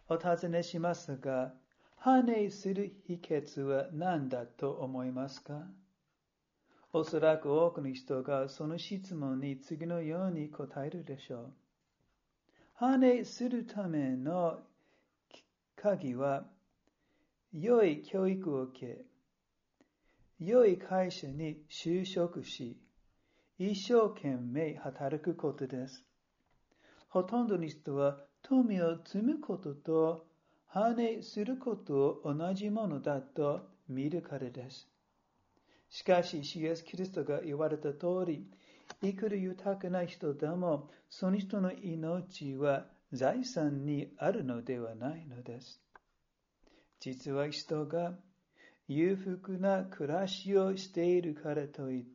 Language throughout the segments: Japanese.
お尋ねしますが、繁栄する秘訣は何だと思いますか？おそらく多くの人がその質問に次のように答えるでしょう。繁栄するための鍵は、良い教育を受け、良い会社に就職し、一生懸命働くことです。ほとんどの人は富を積むことと繁栄することを同じものだと見るからです。しかし、イエス・キリストが言われた通り、いくら豊かな人でも、その人の命は財産にあるのではないのです。実は人が裕福な暮らしをしているからといって、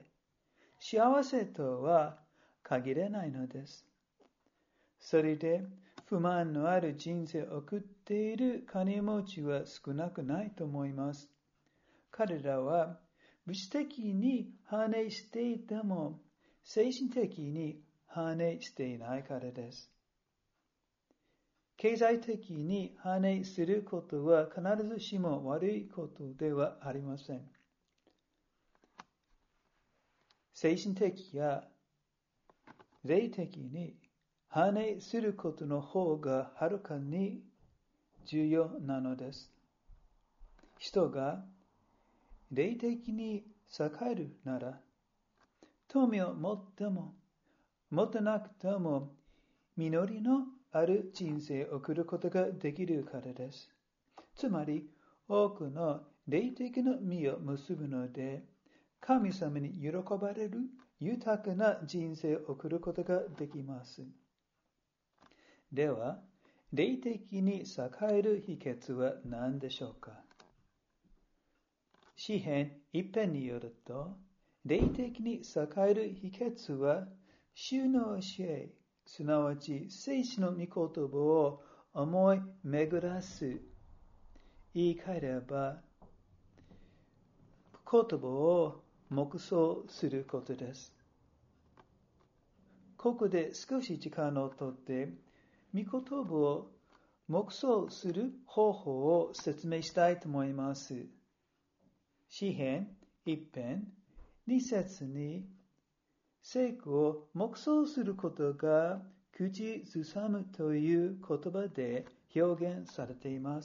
幸せとは限らないのです。それで、不満のある人生を送っている金持ちは少なくないと思います。彼らは、物質的に繁栄していても、精神的に繁栄していないからです。経済的に繁栄することは必ずしも悪いことではありません。精神的や霊的に繁栄することの方がはるかに重要なのです。人が霊的に栄えるなら、富を持っても持たなくても実りのある人生を送ることができるからです。つまり、多くの霊的な実を結ぶので、神様に喜ばれる豊かな人生を送ることができます。では、霊的に栄える秘訣は何でしょうか？詩編一編によると、霊的に栄える秘訣は、主の教え、すなわち聖書の御言葉を思い巡らす。言い換えれば、言葉を黙想することです。ここで少し時間をとって、御言葉を黙想する方法を説明したいと思います。詩編一編二節に、聖句を黙想することが口ずさむという言葉で表現されています。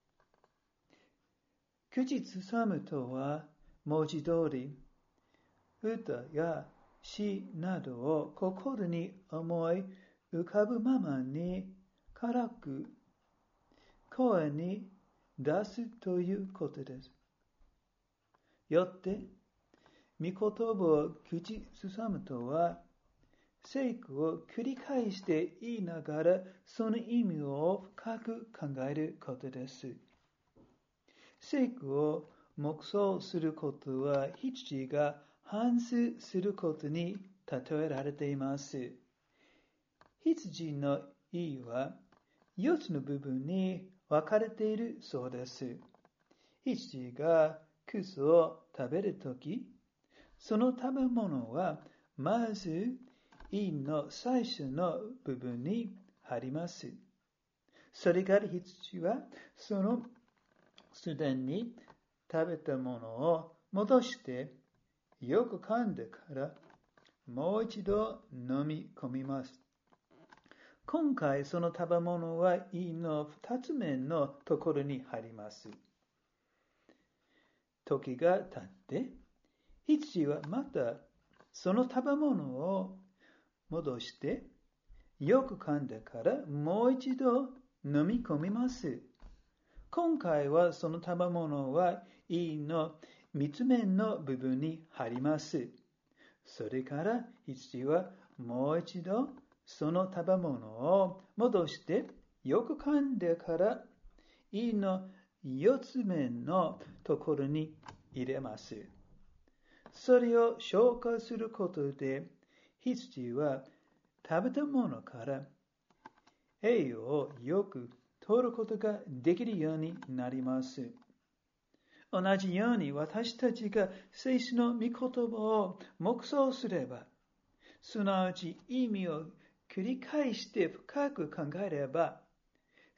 口ずさむとは文字通り、歌や詩などを心に思い浮かぶままに軽く声に出すということです。よって、御言葉を口ずさむとは、聖句を繰り返して言いながら、その意味を深く考えることです。聖句を黙想することは、羊が反芻することに例えられています。羊の胃は、4つの部分に分かれているそうです。羊がクスを食べるとき、その食べ物は、まず、胃の最初の部分に入ります。それから羊は、そのすでに食べたものを戻して、よく噛んでから、もう一度飲み込みます。今回その食べ物は胃の二つ目のところに入ります。時が経って、羊はまたその食べ物を戻して、よく噛んでからもう一度飲み込みます。今回はその食べ物は胃の三つ目の部分に入ります。それから羊はもう一度その食べ物を戻してよく噛んでから胃の四つ目のところに入れます。それを消化することで羊は食べたものから栄養をよく取ることができるようになります。同じように私たちが聖書の御言葉を黙想すれば、すなわち意味を繰り返して深く考えれば、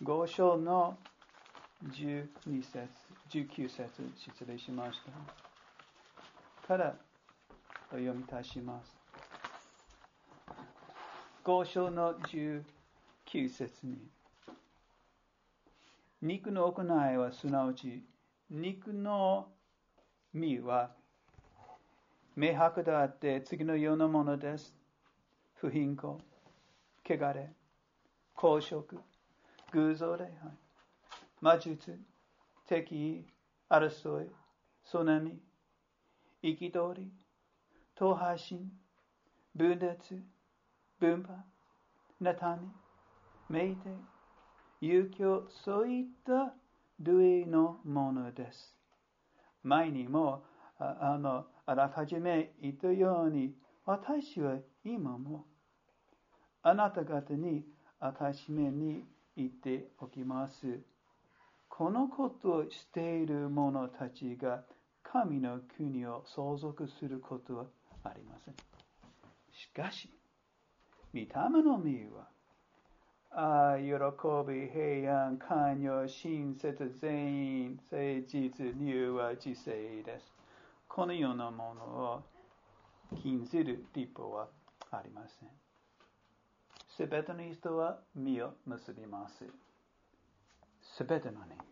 5章の12節、19節、失礼しました。からお読みいたします。5章の19節に、肉の行いはすなわち、肉の実は明白であって次のようなものです。不貧困、汚れ、公職、偶像礼拝、魔術、敵意、争い、そねみ、憤り、党派心、分裂、分派、妬み、酩酊、遊興、そういった類のものです。前にもあらかじめ言ったように、私は今もあなた方に証めに言っておきます。このことをしている者たちが神の国を相続することはありません。しかし、御霊の実は、喜び、平安、寛容、親切、善意、誠実、柔和、知性です。このようなものを禁ずる立法はありません。すべての人は実を結びます。すべての人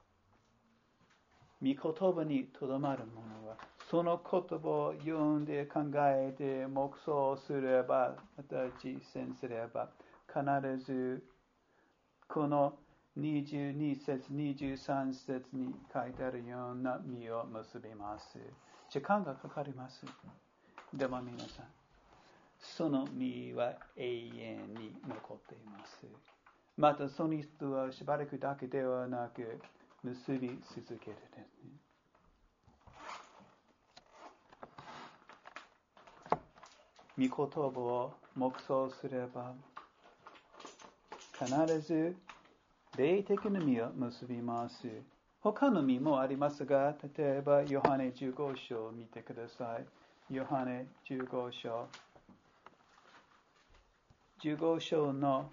間。御言葉にとどまる者は、その言葉を読んで考えて黙想すれば、また実践すれば、必ずこの22節、23節に書いてあるような実を結びます。時間がかかります。でも皆さん、その実は永遠に残っています。またその人はしばらくだけではなく結び続けるですね。御言葉を黙想すれば必ず霊的な実を結びます。他の実もありますが、例えばヨハネ15章を見てください。ヨハネ15章。15章の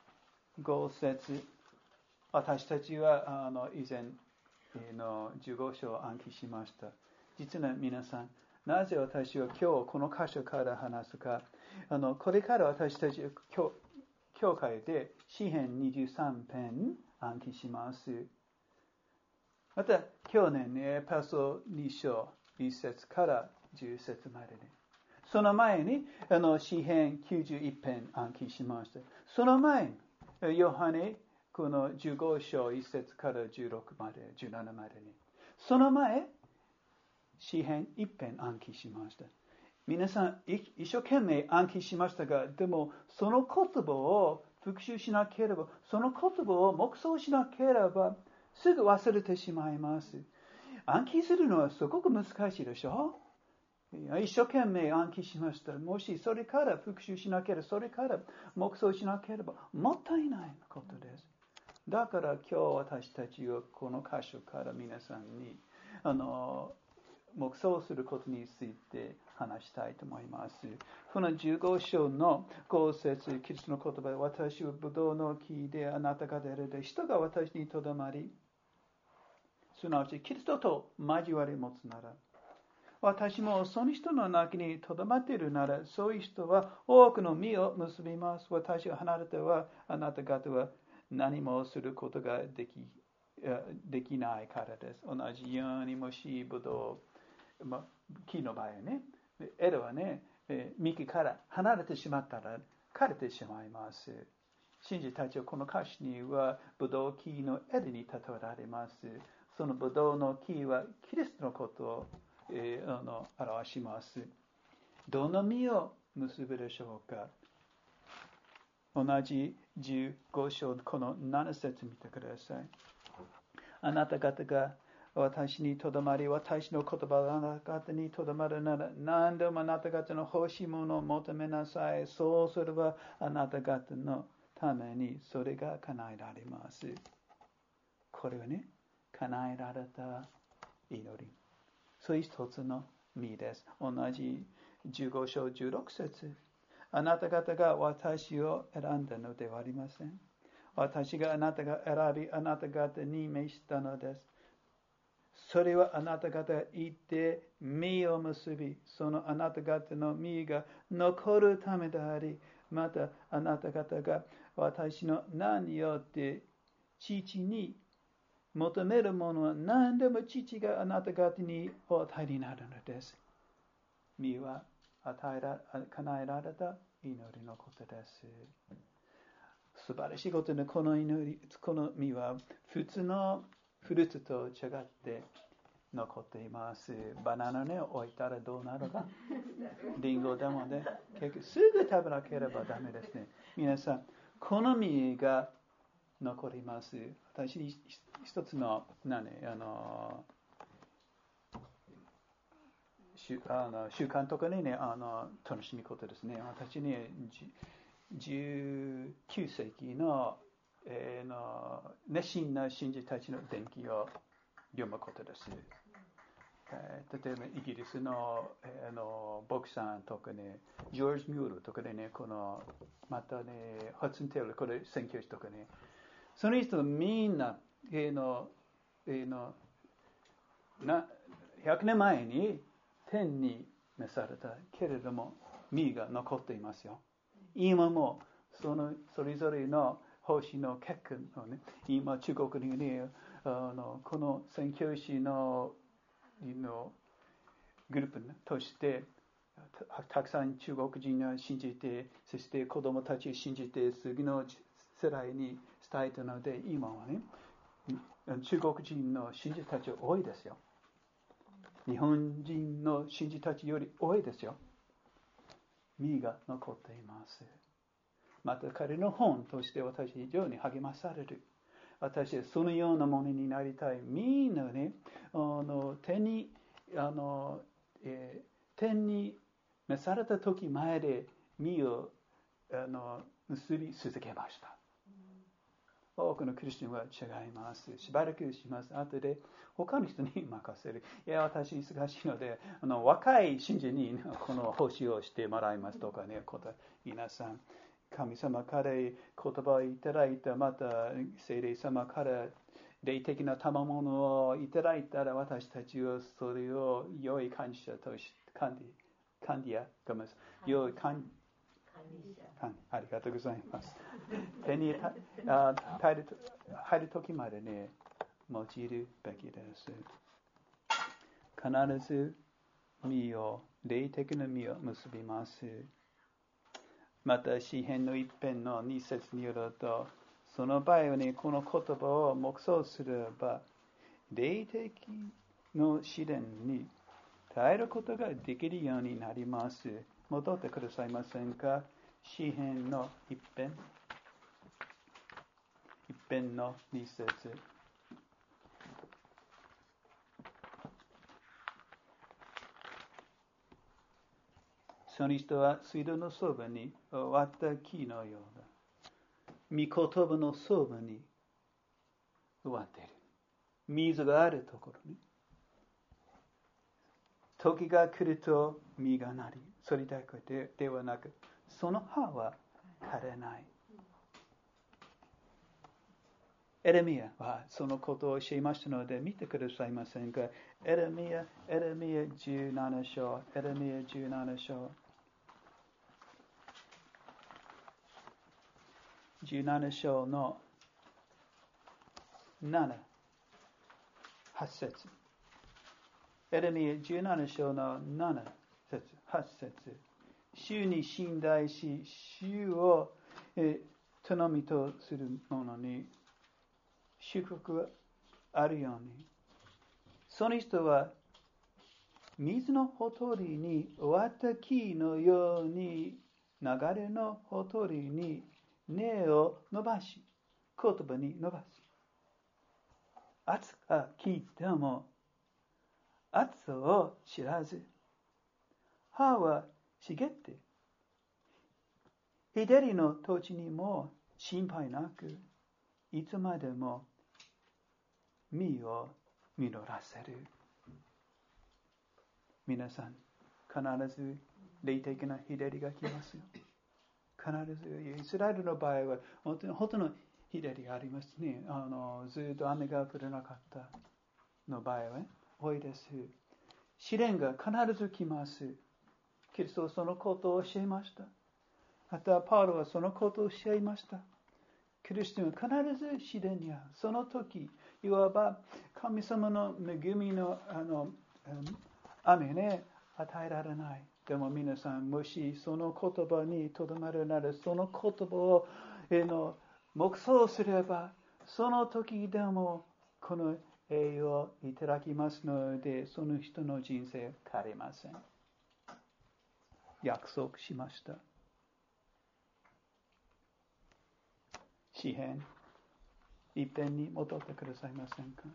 5節、私たちは以前の15章を暗記しました。実は皆さん、なぜ私は今日この箇所から話すか、これから私たち教会で詩編23編暗記します。また去年ね、パソ2章1節から10節までね。その前に詩編91編暗記しました。その前にヨハネこの15章1節から16まで17までに。その前詩編1編暗記しました。皆さん一生懸命暗記しましたが、でもその言葉を復習しなければ、その言葉を黙想しなければすぐ忘れてしまいます。暗記するのはすごく難しいでしょ。一生懸命暗記しました。もしそれから復習しなければ、それから黙想しなければもったいないことです。だから今日私たちはこの箇所から皆さんに黙想することについて話したいと思います。この15章の5節、キリストの言葉で、私はブドウの木であなたが出るで、人が私にとどまり、すなわちキリストと交わり持つなら、私もその人の中にとどまっているなら、そういう人は多くの実を結びます。私が離れては、あなた方は何もすることができないからです。同じようにもしブドウ、木の場合ね、枝はね、幹から離れてしまったら枯れてしまいます。信者たちはこの歌詞にはブドウ木の枝に例えられます。そのブドウの木はキリストのことを表します。どの実を結ぶでしょうか。同じ15章この7節見てください。あなた方が私にとどまり、私の言葉があなた方にとどまるなら、何でもあなた方の欲しいものを求めなさい。そうすればあなた方のためにそれが叶えられます。これはね、叶えられた祈り。そういう一つの実です。同じ15章16節。あなた方が私を選んだのではありません。 私があなたが選び、あなた方に召したのです。それはあなた方が行って実を結び、そのあなた方の実が残るためであり、またあなた方が私の名によって父に求めるものは何でも父があなた方にお与えになるのです。実は叶えられた祈りのことです。素晴らしいことで、この実は普通のフルーツと違って残っています。バナナね、置いたらどうなるか。リンゴでもね、結局すぐ食べなければダメですね。皆さん、この実が残ります。私、一つの、習慣とかにね、楽しみことですね。私ね、19世紀の、熱心な信者たちの伝記を読むことです。例えばイギリスの、牧師さんとかね、ジョージ・ミュールとかでね、またね、ハッツン・テイラー、これ宣教師とかね、その人みんな、100年前に天に召されたけれども、実が残っていますよ。今も、それぞれの星の結果のね、今中国にね、この宣教師のグループとしてたくさん中国人が信じて、そして子供たちを信じて次の世代に伝えたので、今はね、中国人の信者たち多いですよ。日本人の信者たちより多いですよ。実が残っています。また彼の本として私非常に励まされる。私はそのようなものになりたい。みんなね、天に召された時前で実を結び続けました。多くのクリスチャンは違います。しばらくします。後で他の人に任せる。いや、私忙しいので、若い信者にこの奉仕をしてもらいますとかね、皆さん、神様から言葉をいただいた、また聖霊様から霊的な賜物をいただいたら、私たちはそれを良い感謝として、ありがとうございます。手に入る時までね、用いるべきです。必ず霊的な実を結びます。また詩編の一編の2節によると、その場合はね、この言葉を黙想すれば、霊的の試練に耐えることができるようになります。戻ってくださいませんか。詩編の一編の2節。その人は水道のそばに割った木のようだ。御言葉のそばに割っている。水があるところに。時が来ると実がなり、それだけではなく、その葉は枯れない。エレミアはそのことを教えましたので見てくださいませんか。エレミア17章、エレミア17章。17章の7、8節。エレミア17章の7節、8節。主に信頼し、主を頼みとする者に祝福があるように。その人は水のほとりに終わった木のように流れのほとりに根を伸ばし、言葉に伸ばす。暑が来ても暑さを知らず、葉は茂って、日照りの土地にも心配なく、いつまでも実を実らせる。皆さん、必ず霊的な日照りが来ますよ。必ず、イスラエルの場合は、本当の日照りがありますね。ずっと雨が降らなかったの場合は、多いです。試練が必ず来ます。キリストはそのことを教えました。また、パウロはそのことを教えました。キリストは必ず試練に遭う。その時、いわば神様の恵みの雨ね、与えられない。でも皆さん、もしその言葉にとどまるなら、その言葉を黙想すれば、その時でもこの栄誉をいただきますので、その人の人生変わりません。約束しました。詩編一遍に戻ってくださいませんか。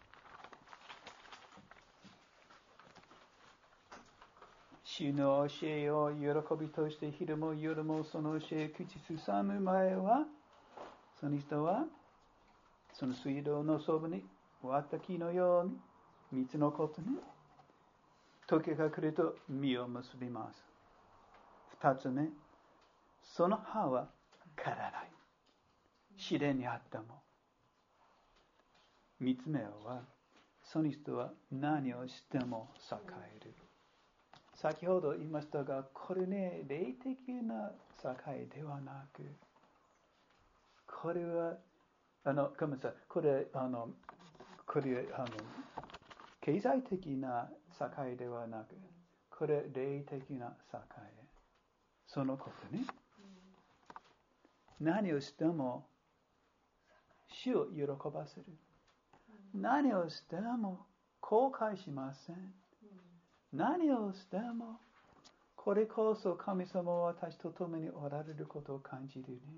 主の教えを喜びとして昼も夜もその教え口ずさむ前は、その人はその水道のそばに割った木のように水のことね、時が来ると実を結びます。二つ目、その葉は枯らない。試練にあっても。三つ目は、その人は何をしても栄える。先ほど言いましたが、これね、霊的な栄ではなく、これは、ごめんなさい、これ経済的な栄ではなく、これ霊的な栄。そのことね。何をしても、主を喜ばせる。何をしても後悔しません。何をしても、これこそ神様は私と共におられることを感じるね。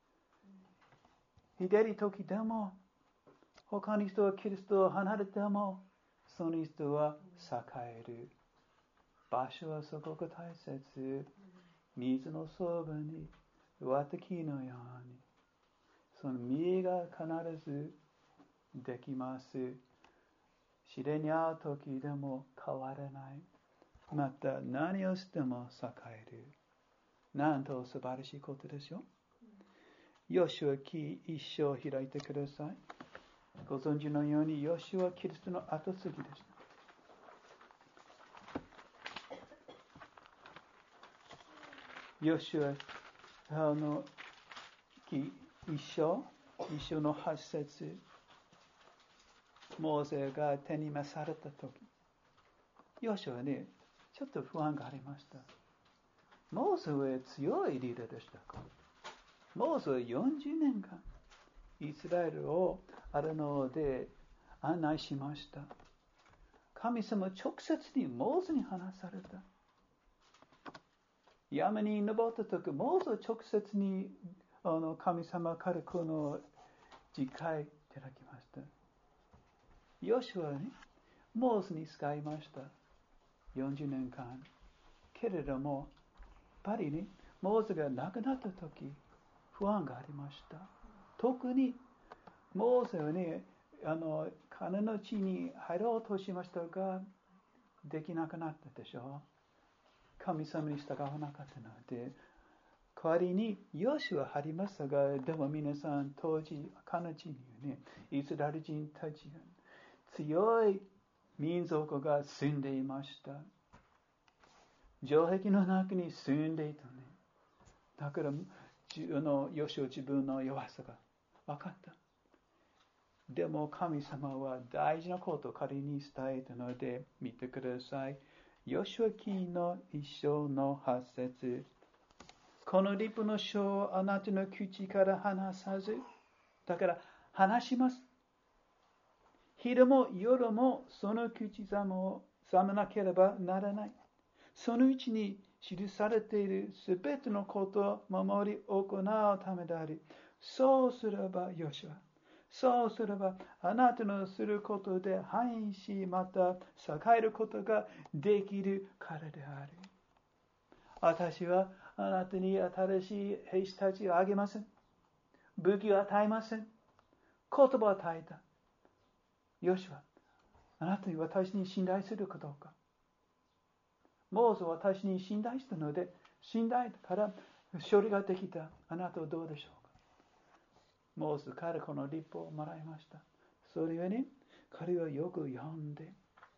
ひでり時でも、他の人はキリストを離れても、その人は栄える。場所はすごく大切。水のそばに割った木のように、その実が必ずできます。試練に遭う時でも変わらない。また何をしても栄える。なんと素晴らしいことでしょう。ヨシュア記一章を開いてください。ご存知のようにヨシュアはキリストの後継ぎでした。ヨシュア記一章の8節、モーセが手に召された時、ヨシュアね、ちょっと不安がありました。モーセは強いリーダーでしたか。モーセは40年間イスラエルをアラノで案内しました。神様直接にモーセに話された。山に登った時、モーセは直接に神様からこの自戒いただきました。ヨシュアにモーセに使いました。40年間。けれども、やっぱりね、モーセが亡くなった時、不安がありました。特に、モーセはね、カナンの地に入ろうとしましたが、できなくなったでしょう。神様に従わなかったので、代わりにヨシュは入りましたが、でも皆さん、当時、カナン地にね、イスラエル人たちが強い民族が住んでいました。城壁の中に住んでいたね。だから、ヨシュは自分の弱さが分かった。でも神様は大事なことを彼に伝えたので、見てください。ヨシュア記の一章の8節。この立法の書をあなたの口から離さず、だから話します。昼も夜もその口ざまなければならない。そのうちに記されているすべてのことを守り行うためであり、そうすればヨシュア、そうすればあなたのすることで繁栄し、また栄えることができるからである。私はあなたに新しい兵士たちをあげません。武器を与えません。言葉を与えた。ヨシュア、あなたに私に信頼するかどうか。モーセは私に信頼したので、信頼から処理ができた。あなたはどうでしょうか。 モーセからこの立法をもらいました。それはね、彼はよく読んで、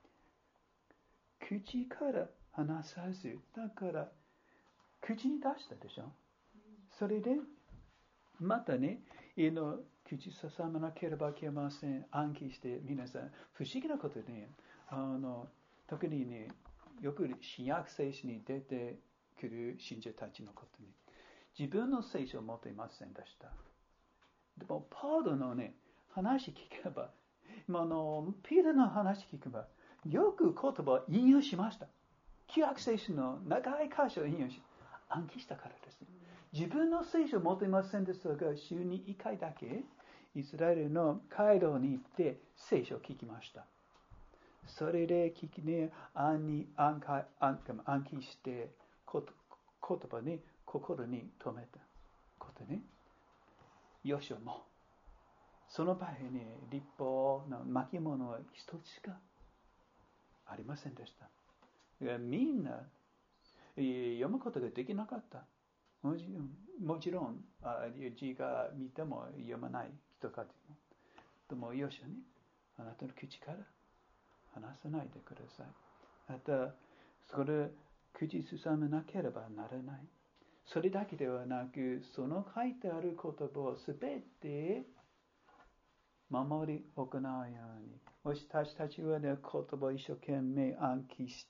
口から話さず、だから口に出したでしょ。それで、またね、口ささまなければいけません。暗記して皆さん、不思議なことね、特にね、よく新約聖書に出てくる信者たちのことね、自分の聖書を持っていませんでした。でも、パウロのね、話聞けば、ピーターの話聞けば、よく言葉を引用しました。旧約聖書の長い箇所を引用し、暗記したからです。自分の聖書を持っていませんでしたが、週に1回だけ、イスラエルの街道に行って聖書を聞きました。それで聞きね、暗記して、言葉に心に留めたことね。ヨシュも、その場合に立法の巻物は一つしかありませんでした。みんな読むことができなかった。もちろん、字が見ても読まない人かでも、ヨシュね、あなたの口から話さないでください。また、それ、口ずさめなければならない。それだけではなく、その書いてある言葉をすべて守り行うように。もし私たちはね、言葉を一生懸命暗記して、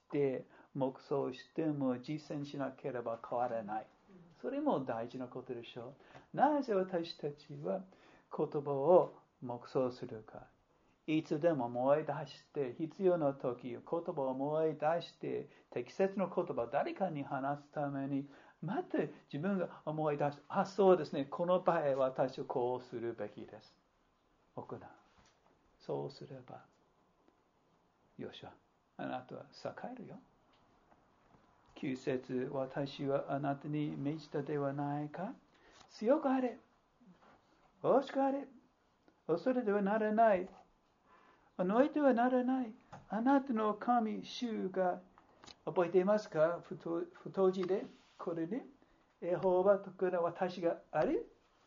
黙想しても実践しなければ変わらない。それも大事なことでしょう。なぜ私たちは言葉を黙想するか。いつでも思い出して、必要な時、言葉を思い出して、適切な言葉を誰かに話すために、また自分が思い出す。そうですね。この場合は私はこうするべきです。行う。そうすれば、よっしゃ、あなたは栄えるよ。9節、私はあなたに命じたではないか。強くあれ。惜しくあれ。恐れてはならない。anoいてはならない。あなたの神、主が、覚えていますか？太字で、これね、エホバとか私があれ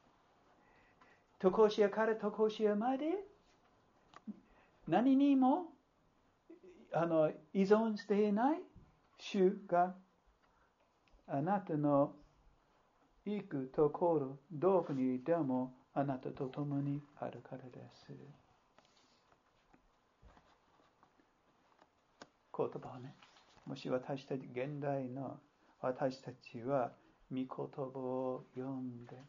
常しえから常しえまで、何にも依存していない主があなたの行くところ、どこにいてもあなたと共にあるからです。言葉をね、もし私たち、現代の私たちは、御言葉を読んで、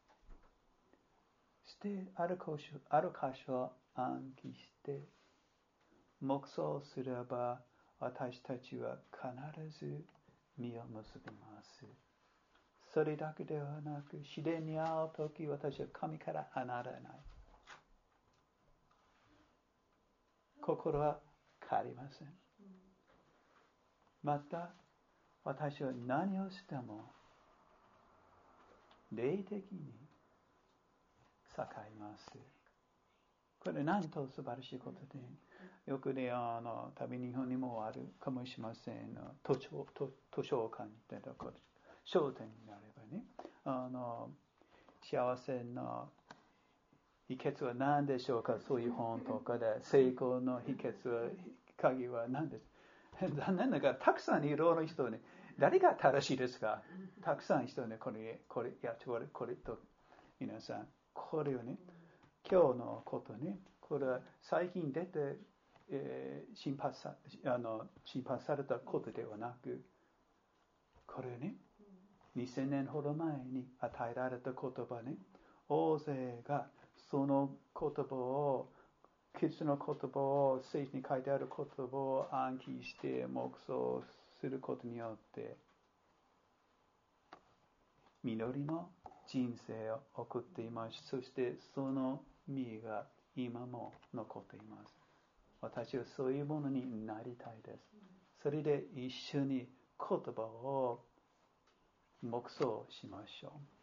してある箇所を暗記して、黙想すれば、私たちは必ず実を結びます。それだけではなく、自然に会うとき、私は神から離れない。心は変わりません。また、私は何をしても、霊的に栄えます。これなんと素晴らしいことで、よくね、旅日本にもあるかもしれません。図書館ってところ、商店になればね、幸せの秘訣は何でしょうか。そういう本とかで、成功の秘訣は、鍵は何ですか。残念ながら、たくさんいろいろな人ね、誰が正しいですか。たくさん人ね、これと、皆さん、これをね、今日のことね、これは最近出て、心配されたことではなく、これね、2000年ほど前に与えられた言葉ね、大勢がその言葉を、キリストの言葉を、聖書に書いてある言葉を暗記して黙想することによって、実りの人生を送っています。そしてその実が今も残っています。私はそういうものになりたいです。それで一緒に言葉を黙想しましょう。